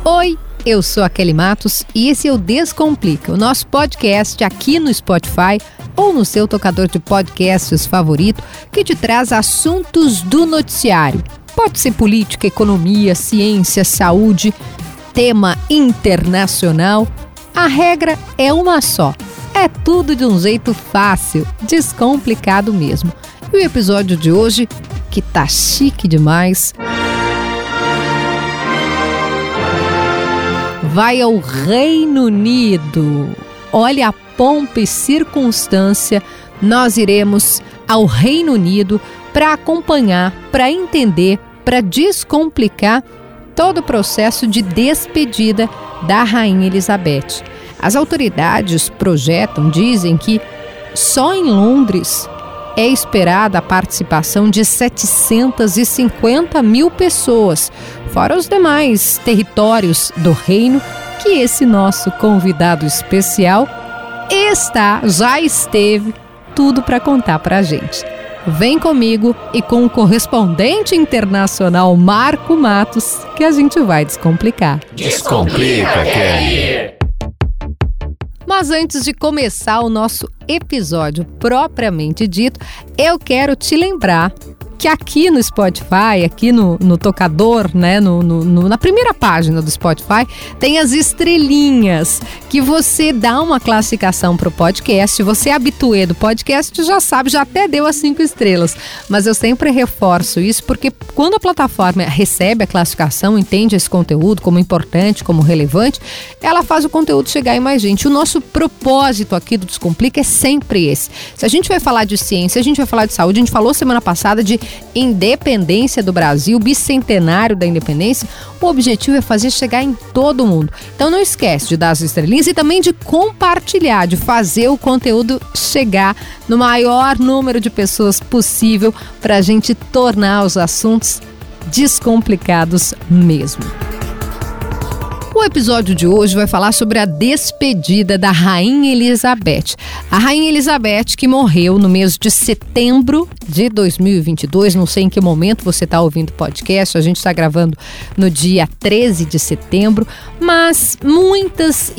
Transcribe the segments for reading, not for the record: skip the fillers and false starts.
Oi, eu sou a Kelly Matos e esse é o Descomplica, o nosso podcast aqui no Spotify ou no seu tocador de podcasts favorito que te traz assuntos do noticiário. Pode ser política, economia, ciência, saúde, tema internacional. A regra é uma só. É tudo de um jeito fácil, descomplicado mesmo. E o episódio de hoje, que tá chique demais, vai ao Reino Unido. Olha a pompa e circunstância, nós iremos ao Reino Unido para acompanhar, para entender, para descomplicar todo o processo de despedida da Rainha Elizabeth. As autoridades dizem que só em Londres é esperada a participação de 750 mil pessoas, fora os demais territórios do reino, que esse nosso convidado especial já esteve tudo para contar para a gente. Vem comigo e com o correspondente internacional Marco Matos, que a gente vai descomplicar. Descomplica, Kelly! Mas antes de começar o nosso episódio propriamente dito, eu quero te lembrar que aqui no Spotify, aqui no tocador, né, na primeira página do Spotify, tem as estrelinhas, que você dá uma classificação para o podcast. Você é habituê do podcast, já sabe, já até deu as 5 estrelas. Mas eu sempre reforço isso, porque quando a plataforma recebe a classificação, entende esse conteúdo como importante, como relevante, ela faz o conteúdo chegar em mais gente. O nosso propósito aqui do Descomplica é sempre esse. Se a gente vai falar de ciência, a gente vai falar de saúde, a gente falou semana passada de independência do Brasil, bicentenário da independência, o objetivo é fazer chegar em todo mundo. Então não esquece de dar as estrelinhas e também de compartilhar, de fazer o conteúdo chegar no maior número de pessoas possível para a gente tornar os assuntos descomplicados mesmo. O episódio de hoje vai falar sobre a despedida da Rainha Elizabeth. A Rainha Elizabeth que morreu no mês de setembro de 2022, não sei em que momento você está ouvindo o podcast, a gente está gravando no dia 13 de setembro, mas muitas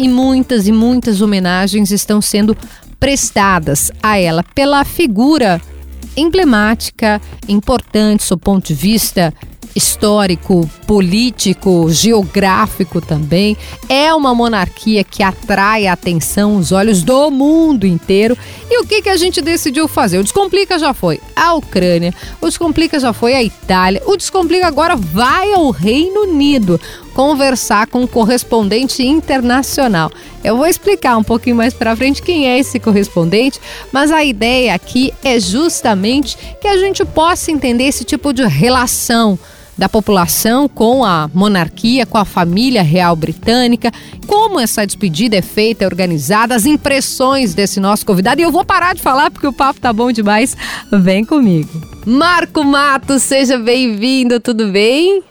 homenagens estão sendo prestadas a ela pela figura emblemática, importante, do ponto de vista histórico, político, geográfico também. É uma monarquia que atrai a atenção, os olhos do mundo inteiro. E o que a gente decidiu fazer? O Descomplica já foi a Ucrânia, o Descomplica já foi a Itália, o Descomplica agora vai ao Reino Unido conversar com um correspondente internacional. Eu vou explicar um pouquinho mais pra frente quem é esse correspondente, mas a ideia aqui é justamente que a gente possa entender esse tipo de relação da população com a monarquia, com a família real britânica, como essa despedida é feita, é organizada, as impressões desse nosso convidado. E eu vou parar de falar porque o papo tá bom demais. Vem comigo. Marco Matos, seja bem-vindo, tudo bem?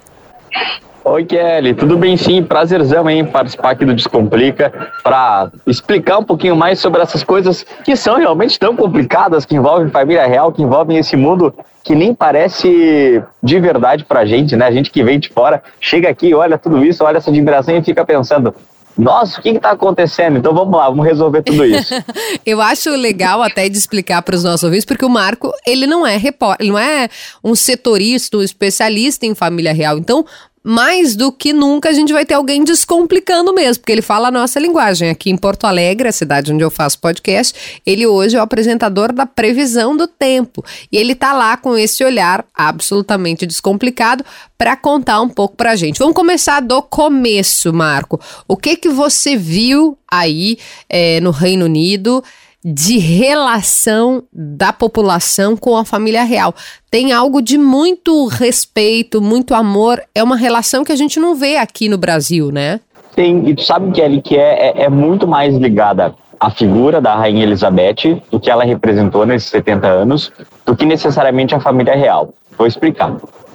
Oi, Kelly, tudo bem sim? Prazerzão, hein, participar aqui do Descomplica para explicar um pouquinho mais sobre essas coisas que são realmente tão complicadas, que envolvem família real, que envolvem esse mundo que nem parece de verdade pra gente, né? A gente que vem de fora, chega aqui, olha tudo isso, olha essa admiração e fica pensando: nossa, o que está acontecendo? Então vamos lá, vamos resolver tudo isso. Eu acho legal até de explicar para os nossos ouvintes, porque o Marco, ele não é repórter, ele não é um setorista, um especialista em família real. Então, mais do que nunca a gente vai ter alguém descomplicando mesmo, porque ele fala a nossa linguagem. Aqui em Porto Alegre, a cidade onde eu faço podcast, ele hoje é o apresentador da previsão do tempo. E ele tá lá com esse olhar absolutamente descomplicado para contar um pouco pra gente. Vamos começar do começo, Marco. O que você viu aí no Reino Unido de relação da população com a família real? Tem algo de muito respeito, muito amor, é uma relação que a gente não vê aqui no Brasil, né? Tem, e tu sabe, Kelly, que é muito mais ligada à figura da Rainha Elizabeth, do que ela representou nesses 70 anos, do que necessariamente a família real. Vou explicar.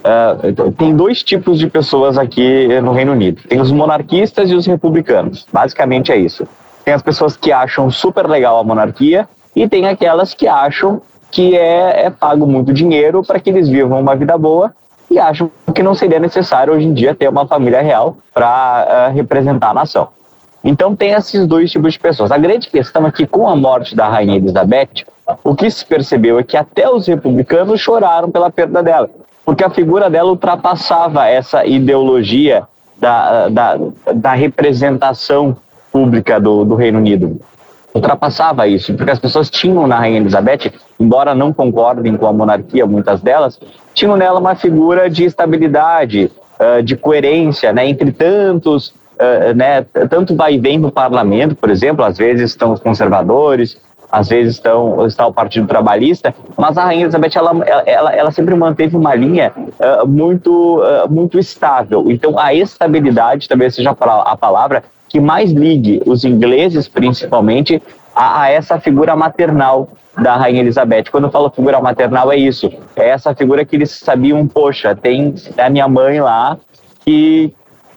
Tem 2 tipos de pessoas aqui no Reino Unido. Tem os monarquistas e os republicanos. Basicamente é isso. Tem as pessoas que acham super legal a monarquia e tem aquelas que acham que é pago muito dinheiro para que eles vivam uma vida boa e acham que não seria necessário hoje em dia ter uma família real para representar a nação. Então tem esses dois tipos de pessoas. A grande questão é que com a morte da Rainha Elizabeth, o que se percebeu é que até os republicanos choraram pela perda dela, porque a figura dela ultrapassava essa ideologia da representação pública do Reino Unido. Ultrapassava isso, porque as pessoas tinham na Rainha Elizabeth, embora não concordem com a monarquia, muitas delas, tinham nela uma figura de estabilidade, de coerência, né, entre tantos, tanto vai e vem no parlamento, por exemplo, às vezes estão os conservadores, às vezes está o Partido Trabalhista, mas a Rainha Elizabeth ela sempre manteve uma linha muito estável. Então a estabilidade talvez seja a palavra que mais ligue os ingleses, principalmente, a essa figura maternal da Rainha Elizabeth. Quando eu falo figura maternal, é isso. É essa figura que eles sabiam, poxa, tem a minha mãe lá que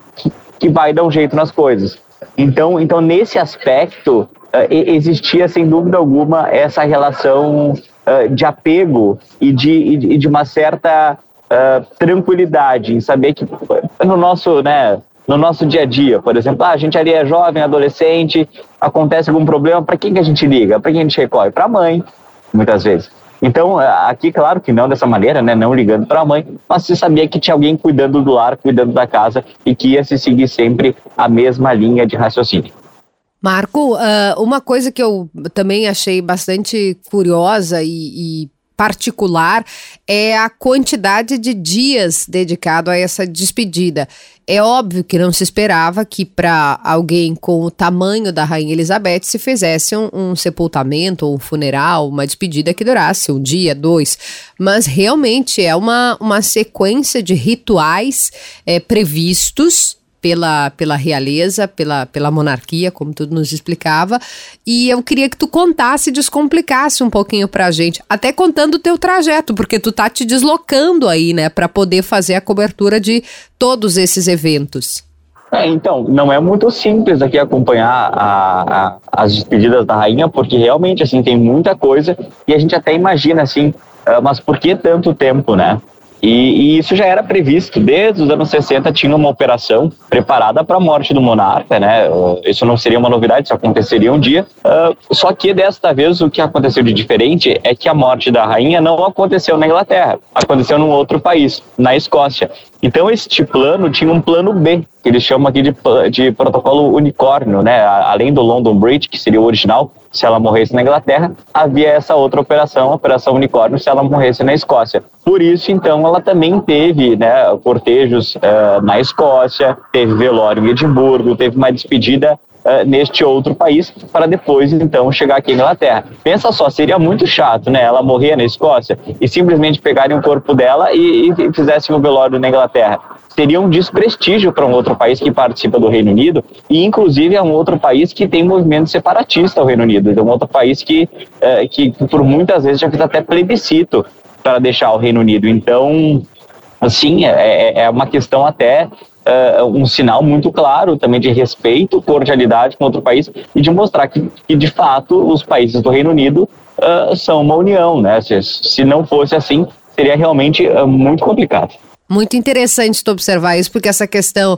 vai dar um jeito nas coisas. Então nesse aspecto, existia, sem dúvida alguma, essa relação de apego e de uma certa tranquilidade em saber que no nosso dia a dia, por exemplo, a gente ali é jovem, adolescente, acontece algum problema, para quem que a gente liga? Para quem a gente recorre? Para a mãe, muitas vezes. Então, aqui, claro que não dessa maneira, né, não ligando para a mãe, mas se sabia que tinha alguém cuidando do lar, cuidando da casa e que ia se seguir sempre a mesma linha de raciocínio. Marco, uma coisa que eu também achei bastante curiosa e particular é a quantidade de dias dedicado a essa despedida. É óbvio que não se esperava que para alguém com o tamanho da Rainha Elizabeth se fizesse um sepultamento, um funeral, uma despedida que durasse um dia, 2, mas realmente é uma sequência de rituais previstos pela realeza, pela monarquia, como tu nos explicava, e eu queria que tu contasse e descomplicasse um pouquinho pra gente, até contando o teu trajeto, porque tu tá te deslocando aí, né, pra poder fazer a cobertura de todos esses eventos. Então, não é muito simples aqui acompanhar as despedidas da rainha, porque realmente, assim, tem muita coisa, e a gente até imagina, assim, mas por que tanto tempo, né? E isso já era previsto, desde os anos 60 tinha uma operação preparada para a morte do monarca, né? Isso não seria uma novidade, isso aconteceria um dia. Só que desta vez o que aconteceu de diferente é que a morte da rainha não aconteceu na Inglaterra, aconteceu num outro país, na Escócia. Então este plano tinha um plano B, que eles chamam aqui de protocolo unicórnio, né? Além do London Bridge, que seria o original, se ela morresse na Inglaterra, havia essa outra operação, a Operação Unicórnio, se ela morresse na Escócia. Por isso, então, ela também teve, né, cortejos na Escócia, teve velório em Edimburgo, teve uma despedida neste outro país, para depois, então, chegar aqui na Inglaterra. Pensa só, seria muito chato, né, ela morrer na Escócia e simplesmente pegarem o corpo dela e fizessem o velório na Inglaterra. Seria um desprestígio para um outro país que participa do Reino Unido e, inclusive, é um outro país que tem movimento separatista ao Reino Unido. É um outro país que por muitas vezes já fez até plebiscito para deixar o Reino Unido. Então, assim, é uma questão até um sinal muito claro também de respeito, cordialidade com outro país e de mostrar que de fato, os países do Reino Unido são uma união, né? Se não fosse assim, seria realmente muito complicado. Muito interessante tu observar isso, porque essa questão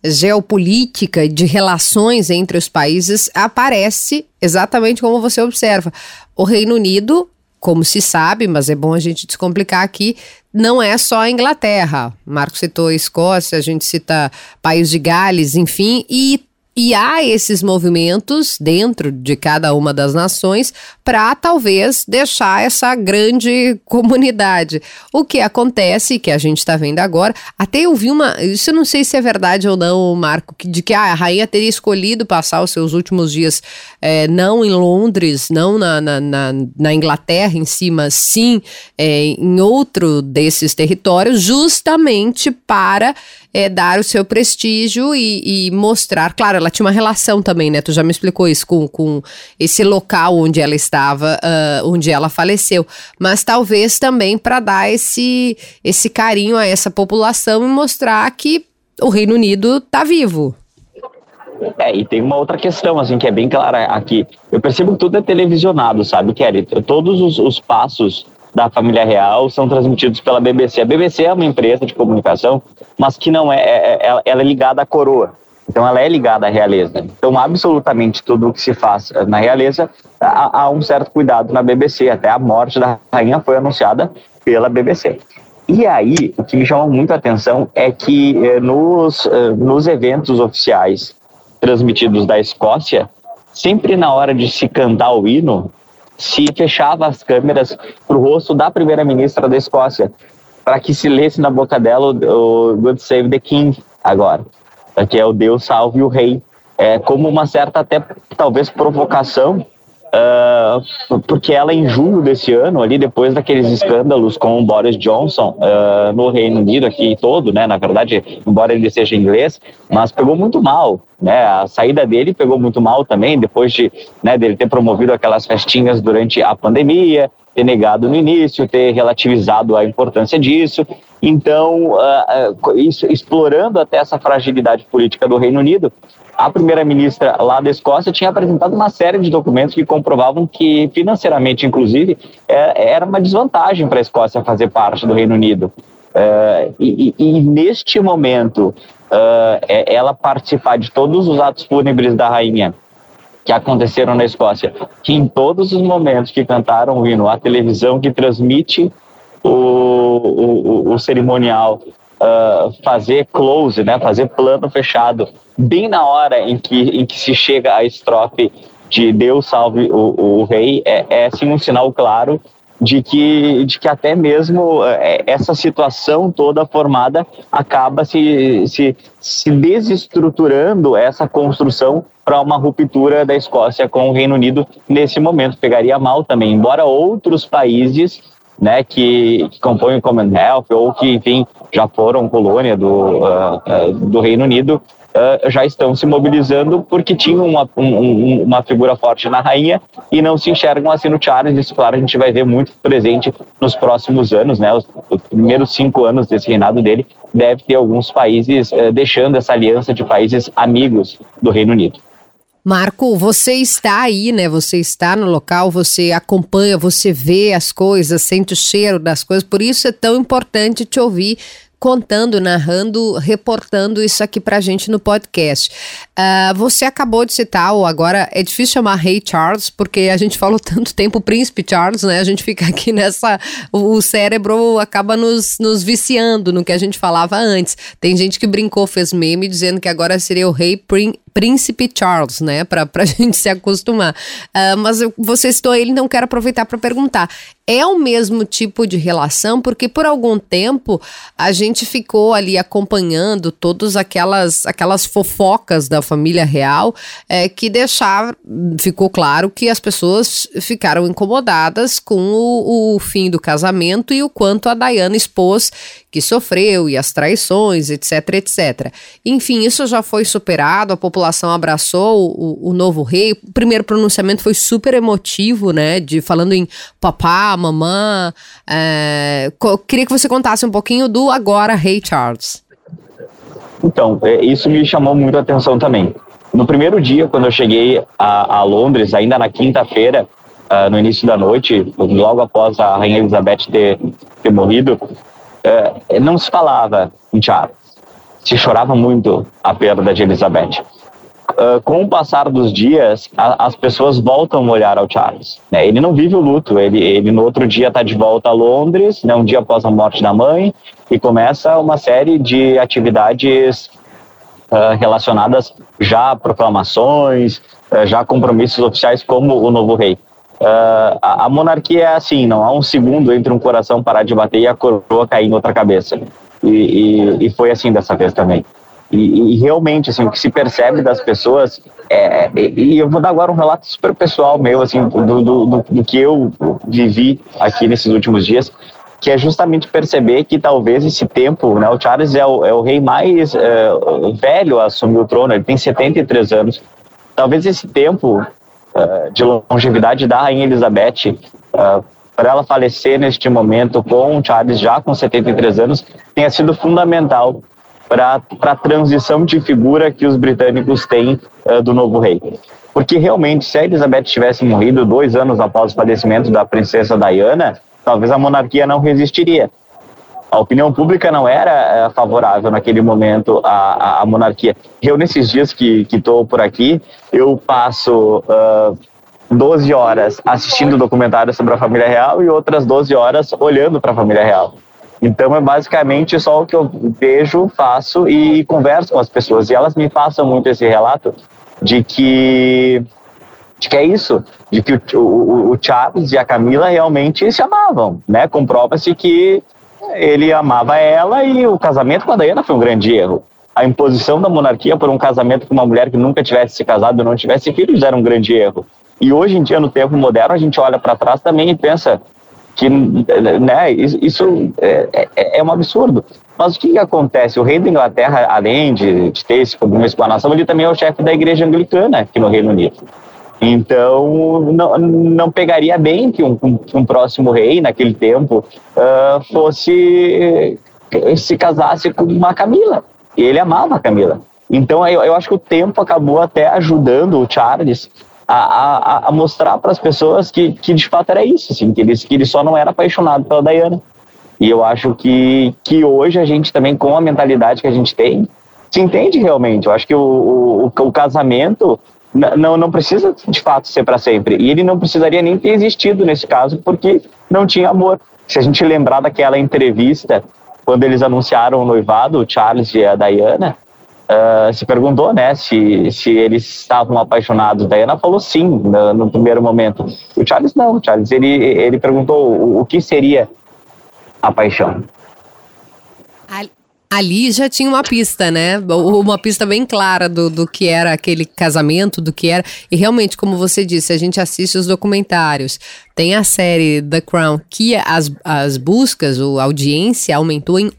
geopolítica de relações entre os países aparece exatamente como você observa. O Reino Unido, como se sabe, mas é bom a gente descomplicar aqui, não é só a Inglaterra. Marco citou a Escócia, a gente cita País de Gales, enfim, e há esses movimentos dentro de cada uma das nações para talvez deixar essa grande comunidade. O que acontece, que a gente está vendo agora, até eu vi isso eu não sei se é verdade ou não, Marco, de que a rainha teria escolhido passar os seus últimos dias não em Londres, não na Inglaterra em si, mas sim em outro desses territórios, justamente para dar o seu prestígio e mostrar, claro, ela tinha uma relação também, né, tu já me explicou isso, com esse local onde ela estava, onde ela faleceu, mas talvez também para dar esse carinho a essa população e mostrar que o Reino Unido está vivo. E tem uma outra questão, assim, que é bem clara aqui. Eu percebo que tudo é televisionado, sabe, Kelly? Todos os passos da família real são transmitidos pela BBC. A BBC é uma empresa de comunicação, mas que não ela é ligada à coroa. Então, ela é ligada à realeza. Então, absolutamente tudo o que se faz na realeza, há um certo cuidado na BBC. Até a morte da rainha foi anunciada pela BBC. E aí, o que me chamou muito a atenção é que nos eventos oficiais transmitidos da Escócia, sempre na hora de se cantar o hino, se fechava as câmeras para o rosto da primeira-ministra da Escócia, para que se lesse na boca dela o God Save the King agora, que é o Deus salve o rei, como uma certa até talvez provocação, porque ela em junho desse ano, ali depois daqueles escândalos com o Boris Johnson no Reino Unido aqui todo, né, na verdade, embora ele seja inglês, mas pegou muito mal, né, a saída dele pegou muito mal também, depois dele ter promovido aquelas festinhas durante a pandemia, ter negado no início, ter relativizado a importância disso. Então, explorando até essa fragilidade política do Reino Unido, a primeira-ministra lá da Escócia tinha apresentado uma série de documentos que comprovavam que, financeiramente, inclusive, era uma desvantagem para a Escócia fazer parte do Reino Unido. E neste momento, ela participar de todos os atos fúnebres da rainha que aconteceram na Escócia, que em todos os momentos que cantaram o hino, a televisão que transmite o cerimonial, fazer close, né, fazer plano fechado, bem na hora em que se chega à estrofe de Deus salve o rei, assim, um sinal claro de que até mesmo essa situação toda formada acaba se desestruturando essa construção para uma ruptura da Escócia com o Reino Unido nesse momento. Pegaria mal também, embora outros países, né, que compõem o Commonwealth ou que, enfim, já foram colônia do Reino Unido, já estão se mobilizando porque tinham uma figura forte na rainha e não se enxergam assim no Charles. Isso, claro, a gente vai ver muito presente nos próximos anos, né? Os primeiros 5 anos desse reinado dele, deve ter alguns países deixando essa aliança de países amigos do Reino Unido. Marco, você está aí, né? Você está no local, você acompanha, você vê as coisas, sente o cheiro das coisas, por isso é tão importante te ouvir contando, narrando, reportando isso aqui pra gente no podcast. Você acabou de citar, ou agora é difícil chamar Rei Charles, porque a gente falou tanto tempo Príncipe Charles, né? A gente fica aqui o cérebro acaba nos viciando no que a gente falava antes. Tem gente que brincou, fez meme, dizendo que agora seria o Rei Príncipe Charles, né? Pra gente se acostumar. Mas você citou ele, então quero aproveitar para perguntar. É o mesmo tipo de relação? Porque por algum tempo a gente ficou ali acompanhando todas aquelas fofocas da família real, que ficou claro que as pessoas ficaram incomodadas com o fim do casamento e o quanto a Diana expôs que sofreu e as traições, etc, etc. Enfim, isso já foi superado, a população abraçou o novo rei. O primeiro pronunciamento foi super emotivo, né, falando em papá, mamã. Queria que você contasse um pouquinho do agora Rei Charles. Então, isso me chamou muito a atenção também. No primeiro dia, quando eu cheguei a Londres, ainda na quinta-feira, no início da noite, logo após a Rainha Elizabeth ter morrido, não se falava em Charles. Se chorava muito a perda de Elizabeth. Com o passar dos dias, as pessoas voltam a olhar ao Charles, né? Ele não vive o luto, ele no outro dia está de volta a Londres, né, um dia após a morte da mãe, e começa uma série de atividades relacionadas já a proclamações, já a compromissos oficiais como o novo rei. A monarquia é assim, não há um segundo entre um coração parar de bater e a coroa cair em outra cabeça. E foi assim dessa vez também. E realmente, assim, o que se percebe das pessoas, e eu vou dar agora um relato super pessoal meu, assim, do que eu vivi aqui nesses últimos dias, que é justamente perceber que talvez esse tempo, né, o Charles é o rei mais velho a assumir o trono, ele tem 73 anos, talvez esse tempo de longevidade da Rainha Elizabeth, para ela falecer neste momento com o Charles já com 73 anos, tenha sido fundamental para a transição de figura que os britânicos têm do novo rei. Porque realmente, se a Elizabeth tivesse morrido 2 anos após o falecimento da princesa Diana, talvez a monarquia não resistiria. A opinião pública não era favorável naquele momento à monarquia. Eu, nesses dias que estou por aqui, eu passo 12 horas assistindo documentário sobre a família real e outras 12 horas olhando para a família real. Então, é basicamente só o que eu vejo, faço e converso com as pessoas. E elas me passam muito esse relato de que é isso, de que o Charles e a Camila realmente se amavam, né? Comprova-se que ele amava ela e o casamento com a Diana foi um grande erro. A imposição da monarquia por um casamento com uma mulher que nunca tivesse se casado e não tivesse filhos era um grande erro. E hoje em dia, no tempo moderno, a gente olha para trás também e pensa que, né, isso é um absurdo. Mas o que acontece? O rei da Inglaterra, além de ter esse compromisso com a nação, ele também é o chefe da igreja anglicana aqui no Reino Unido. Então, não pegaria bem que um próximo rei, naquele tempo, se casasse com uma Camila. E ele amava a Camila. Então, eu acho que o tempo acabou até ajudando o Charles a mostrar para as pessoas que de fato era isso, assim, que ele só não era apaixonado pela Diana. E eu acho que hoje a gente também, com a mentalidade que a gente tem, se entende realmente. Eu acho que o casamento não precisa de fato ser para sempre. E ele não precisaria nem ter existido nesse caso, porque não tinha amor. Se a gente lembrar daquela entrevista, quando eles anunciaram o noivado, o Charles e a Diana, se perguntou, né, se eles estavam apaixonados. Diana falou sim, no primeiro momento. O Charles não. O Charles, ele perguntou o que seria a paixão. Ali já tinha uma pista, né? Uma pista bem clara do que era aquele casamento, do que era. E realmente, como você disse, a gente assiste os documentários. Tem a série The Crown, que as buscas, a audiência aumentou em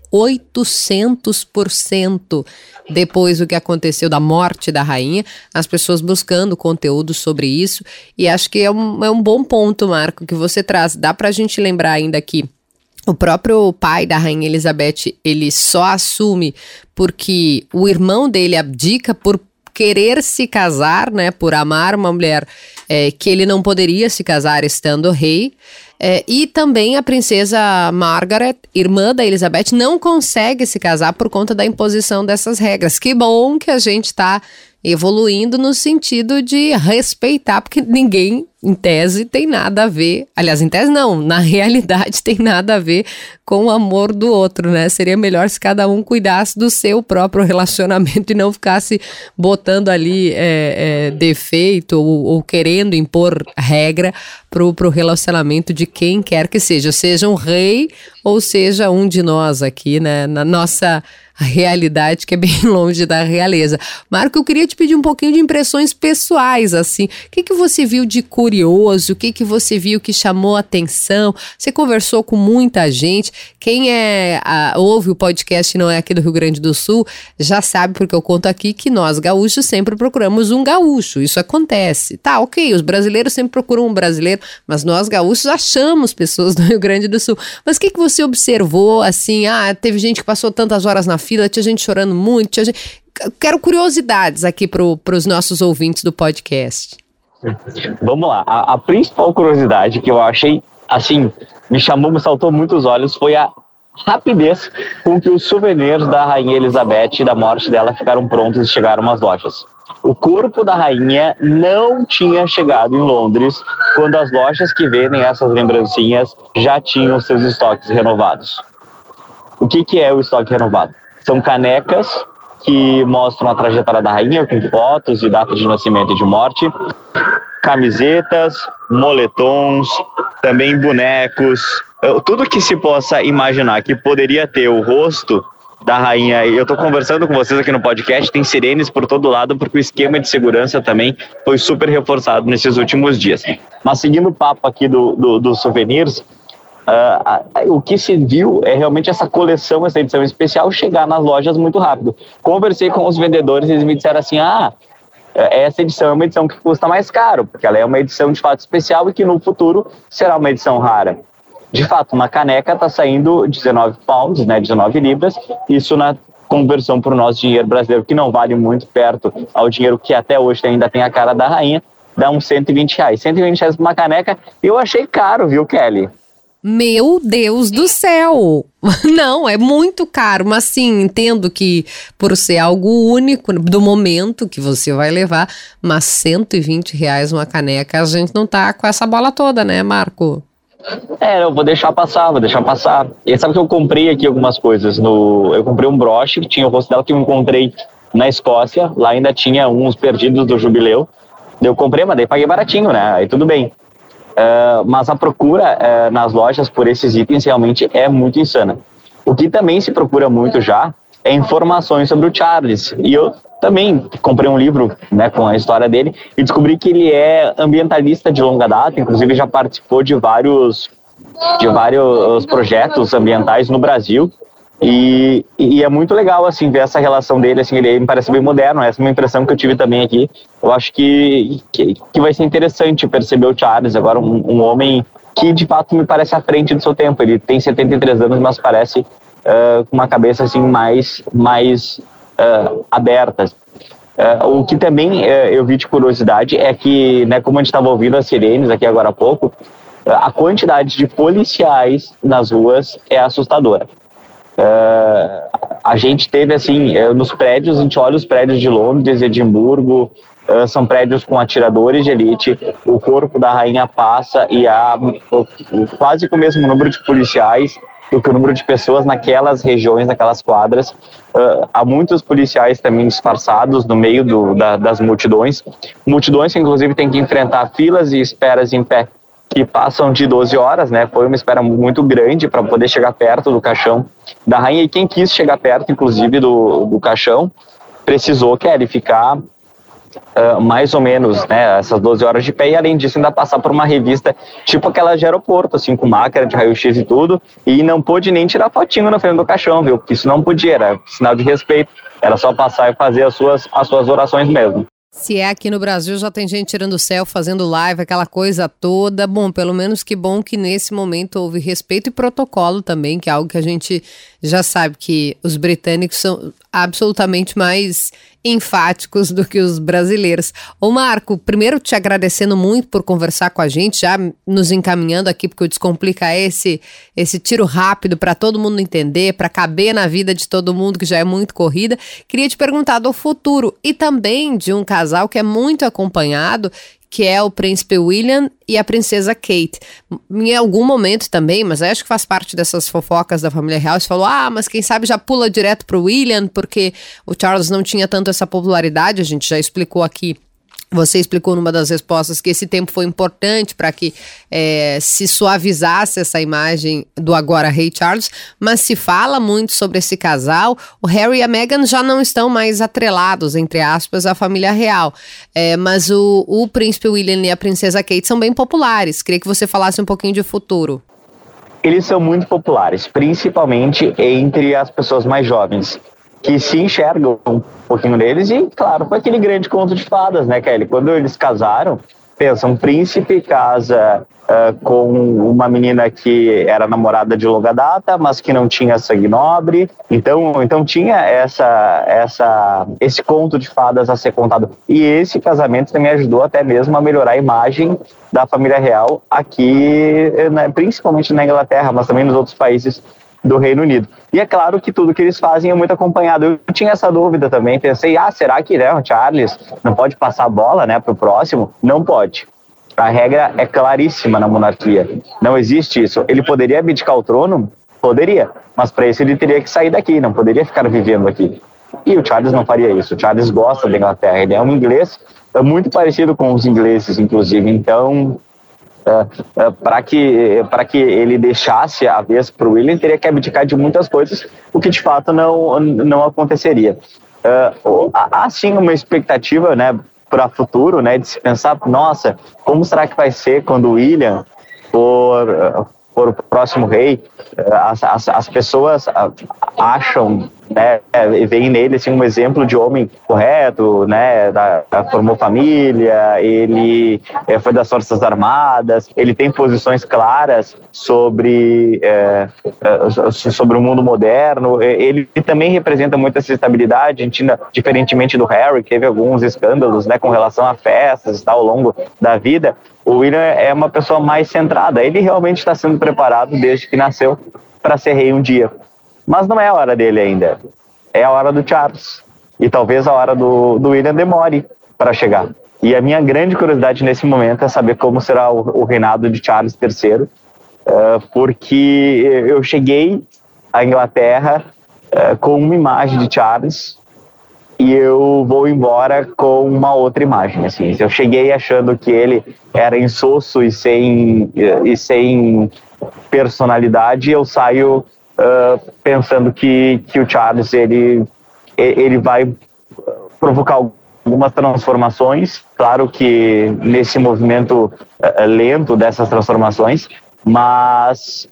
800% depois do que aconteceu da morte da rainha. As pessoas buscando conteúdo sobre isso. E acho que é um bom ponto, Marco, que você traz. Dá pra gente lembrar ainda que o próprio pai da Rainha Elizabeth, ele só assume porque o irmão dele abdica por querer se casar, né, por amar uma mulher que ele não poderia se casar estando rei. E também a princesa Margaret, irmã da Elizabeth, não consegue se casar por conta da imposição dessas regras. Que bom que a gente está evoluindo no sentido de respeitar, porque ninguém, em tese, tem nada a ver. Aliás, em tese não, na realidade tem nada a ver com o amor do outro, né? Seria melhor se cada um cuidasse do seu próprio relacionamento e não ficasse botando ali defeito ou querendo impor regra pro relacionamento de quem quer que seja um rei ou seja um de nós aqui, né? Na nossa realidade, que é bem longe da realeza. Marco, eu queria te pedir um pouquinho de impressões pessoais, assim. O que você viu de curioso? O que você viu que chamou a atenção? Você conversou com muita gente. Quem ouve o podcast e não é aqui do Rio Grande do Sul, já sabe, porque eu conto aqui, que nós gaúchos sempre procuramos um gaúcho. Isso acontece. Tá, ok, os brasileiros sempre procuram um brasileiro, mas nós gaúchos achamos pessoas do Rio Grande do Sul. Mas o que você observou, assim, teve gente que passou tantas horas na fila, tinha gente chorando muito, tinha gente... Quero curiosidades aqui para os nossos ouvintes do podcast. Vamos lá, a principal curiosidade que eu achei, assim, me saltou muito os olhos, foi a rapidez com que os souvenirs da Rainha Elizabeth e da morte dela ficaram prontos e chegaram às lojas. O corpo da rainha não tinha chegado em Londres quando as lojas que vendem essas lembrancinhas já tinham seus estoques renovados. O que é o estoque renovado? São canecas que mostram a trajetória da rainha, com fotos e data de nascimento e de morte, camisetas, moletons, também bonecos, tudo que se possa imaginar que poderia ter o rosto da rainha. Eu estou conversando com vocês aqui no podcast, tem sirenes por todo lado, porque o esquema de segurança também foi super reforçado nesses últimos dias. Mas seguindo o papo aqui dos souvenirs, o que se viu é realmente essa coleção, essa edição especial chegar nas lojas muito rápido. Conversei com os vendedores e eles me disseram assim, essa edição é uma edição que custa mais caro, porque ela é uma edição de fato especial e que no futuro será uma edição rara. De fato, uma caneca está saindo 19 pounds, né, 19 libras, isso na conversão para o nosso dinheiro brasileiro, que não vale muito perto ao dinheiro que até hoje ainda tem a cara da rainha, dá uns R$120. R$120 para uma caneca, eu achei caro, viu, Kelly? Meu Deus do céu! Não, é muito caro, mas sim, entendo que por ser algo único do momento que você vai levar, mas R$120 uma caneca, a gente não tá com essa bola toda, né, Marco? Eu vou deixar passar. E sabe que eu comprei aqui algumas coisas, eu comprei um broche que tinha o rosto dela que eu encontrei na Escócia, lá ainda tinha uns perdidos do jubileu, eu comprei, mas daí paguei baratinho, né, aí tudo bem. Mas a procura nas lojas por esses itens realmente é muito insana. O que também se procura muito já é informações sobre o Charles. E eu também comprei um livro, né, com a história dele e descobri que ele é ambientalista de longa data, inclusive já participou de vários projetos ambientais no Brasil. E é muito legal, assim, ver essa relação dele, assim, ele me parece bem moderno, essa é uma impressão que eu tive também aqui. Eu acho que vai ser interessante perceber o Charles agora, um homem que, de fato, me parece à frente do seu tempo. Ele tem 73 anos, mas parece com uma cabeça, assim, mais aberta. O que também eu vi de curiosidade é que, né, como a gente estava ouvindo as sirenes aqui agora há pouco, a quantidade de policiais nas ruas é assustadora. A gente teve, assim, nos prédios, a gente olha os prédios de Londres, Edimburgo, são prédios com atiradores de elite, o corpo da rainha passa e há quase o mesmo número de policiais do que o número de pessoas naquelas regiões, naquelas quadras. Há muitos policiais também disfarçados no meio das multidões que inclusive têm que enfrentar filas e esperas em pé que passam de 12 horas, né? Foi uma espera muito grande para poder chegar perto do caixão da rainha, e quem quis chegar perto, inclusive, do caixão, precisou, Kelly, ficar mais ou menos, né, essas 12 horas de pé, e além disso ainda passar por uma revista tipo aquela de aeroporto, assim, com máquina de raio-x e tudo, e não pôde nem tirar fotinho na frente do caixão, viu? Porque isso não podia, era sinal de respeito, era só passar e fazer as suas orações mesmo. Se é aqui no Brasil, já tem gente tirando selfie, fazendo live, aquela coisa toda. Bom, pelo menos que bom que nesse momento houve respeito e protocolo também, que é algo que a gente já sabe que os britânicos são absolutamente mais enfáticos do que os brasileiros. Ô Marco, primeiro te agradecendo muito por conversar com a gente, já nos encaminhando aqui, porque o Descomplica é esse tiro rápido para todo mundo entender, para caber na vida de todo mundo, que já é muito corrida. Queria te perguntar do futuro e também de um casal que é muito acompanhado, que é o príncipe William e a princesa Kate. Em algum momento também, mas acho que faz parte dessas fofocas da família real, você falou, mas quem sabe já pula direto pro William, porque o Charles não tinha tanto essa popularidade, a gente já explicou aqui. Você explicou numa das respostas que esse tempo foi importante para que se suavizasse essa imagem do agora rei Charles, mas se fala muito sobre esse casal. O Harry e a Meghan já não estão mais atrelados, entre aspas, à família real, mas o príncipe William e a princesa Kate são bem populares. Queria que você falasse um pouquinho de futuro. Eles são muito populares, principalmente entre as pessoas mais jovens, que se enxergam um pouquinho neles, e claro, foi aquele grande conto de fadas, né, Kelly? Quando eles casaram, pensa, um príncipe casa com uma menina que era namorada de longa data, mas que não tinha sangue nobre, então tinha esse conto de fadas a ser contado, e esse casamento também ajudou até mesmo a melhorar a imagem da família real aqui, né, principalmente na Inglaterra, mas também nos outros países do Reino Unido. E é claro que tudo que eles fazem é muito acompanhado. Eu tinha essa dúvida também, pensei, será que, né, o Charles não pode passar a bola, né, para o próximo? Não pode. A regra é claríssima na monarquia. Não existe isso. Ele poderia abdicar o trono? Poderia. Mas para isso ele teria que sair daqui, não poderia ficar vivendo aqui. E o Charles não faria isso. O Charles gosta da Inglaterra. Ele é um inglês muito parecido com os ingleses, inclusive. Então, para que ele deixasse a vez para o William, teria que abdicar de muitas coisas, o que de fato não aconteceria. Há sim uma expectativa, né, para o futuro, né, de se pensar, nossa, como será que vai ser quando o William for o próximo rei? As pessoas acham né, veem nele assim, um exemplo de homem correto, né, formou família, ele foi das Forças Armadas, ele tem posições claras sobre o mundo moderno, ele também representa muito essa estabilidade. A gente, diferentemente do Harry, que teve alguns escândalos, né, com relação a festas e tal, ao longo da vida, o William é uma pessoa mais centrada. Ele realmente está sendo preparado desde que nasceu para ser rei um dia. Mas não é a hora dele ainda. É a hora do Charles. E talvez a hora do William demore para chegar. E a minha grande curiosidade nesse momento é saber como será o reinado de Charles III, porque eu cheguei à Inglaterra com uma imagem de Charles e eu vou embora com uma outra imagem. Assim. Eu cheguei achando que ele era insosso e sem personalidade, e eu saio pensando que o Charles ele vai provocar algumas transformações, claro que nesse movimento lento dessas transformações, mas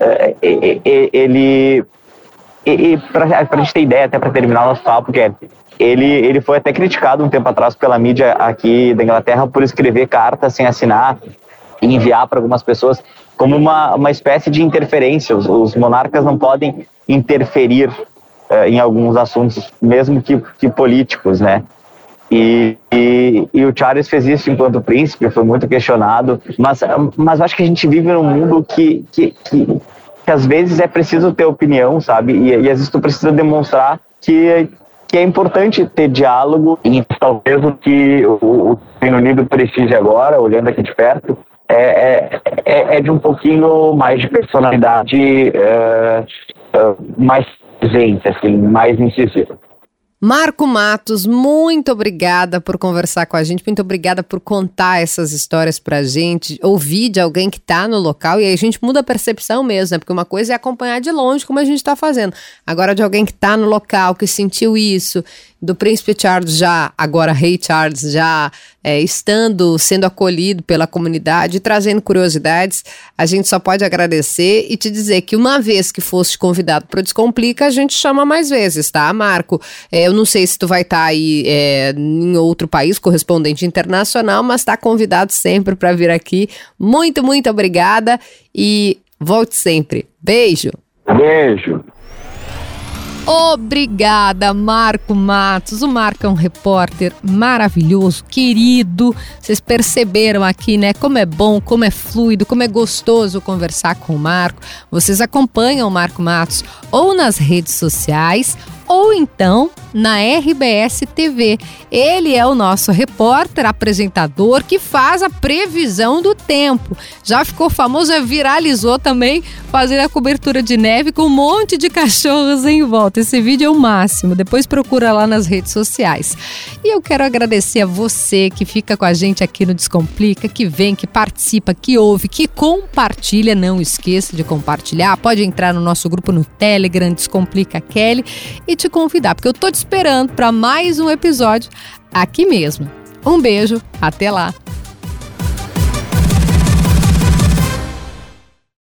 para a gente ter ideia, até para terminar o nosso papo, que ele foi até criticado um tempo atrás pela mídia aqui da Inglaterra por escrever cartas sem assinar e enviar para algumas pessoas como uma espécie de interferência. Os monarcas não podem interferir em alguns assuntos, mesmo que políticos, né? E o Charles fez isso enquanto príncipe, foi muito questionado, mas acho que a gente vive num mundo que às vezes é preciso ter opinião, sabe? E às vezes tu precisa demonstrar que é importante ter diálogo, e talvez o que o Reino Unido precise agora, olhando aqui de perto, é de um pouquinho mais de personalidade mais presente, assim, mais incisiva. Marco Matos, muito obrigada por conversar com a gente, muito obrigada por contar essas histórias pra gente, ouvir de alguém que tá no local, e aí a gente muda a percepção mesmo, né? Porque uma coisa é acompanhar de longe, como a gente tá fazendo. Agora, de alguém que tá no local, que sentiu isso, do príncipe Charles já, agora rei Charles, já sendo acolhido pela comunidade, trazendo curiosidades, a gente só pode agradecer e te dizer que uma vez que foste convidado para o Descomplica, a gente chama mais vezes, tá, Marco? Eu não sei se tu vai estar aí em outro país, correspondente internacional, mas está convidado sempre para vir aqui. Muito, muito obrigada e volte sempre. Beijo! Beijo! Obrigada, Marco Matos. O Marco é um repórter maravilhoso, querido. Vocês perceberam aqui, né, como é bom, como é fluido, como é gostoso conversar com o Marco. Vocês acompanham o Marco Matos ou nas redes sociais ou então na RBS TV. Ele é o nosso repórter, apresentador, que faz a previsão do tempo. Já ficou famoso, viralizou também, fazendo a cobertura de neve com um monte de cachorros em volta. Esse vídeo é o máximo, depois procura lá nas redes sociais. E eu quero agradecer a você que fica com a gente aqui no Descomplica, que vem, que participa, que ouve, que compartilha. Não esqueça de compartilhar, pode entrar no nosso grupo no Telegram, Descomplica Kelly, e te convidar, porque eu tô te esperando para mais um episódio aqui mesmo. Um beijo, até lá!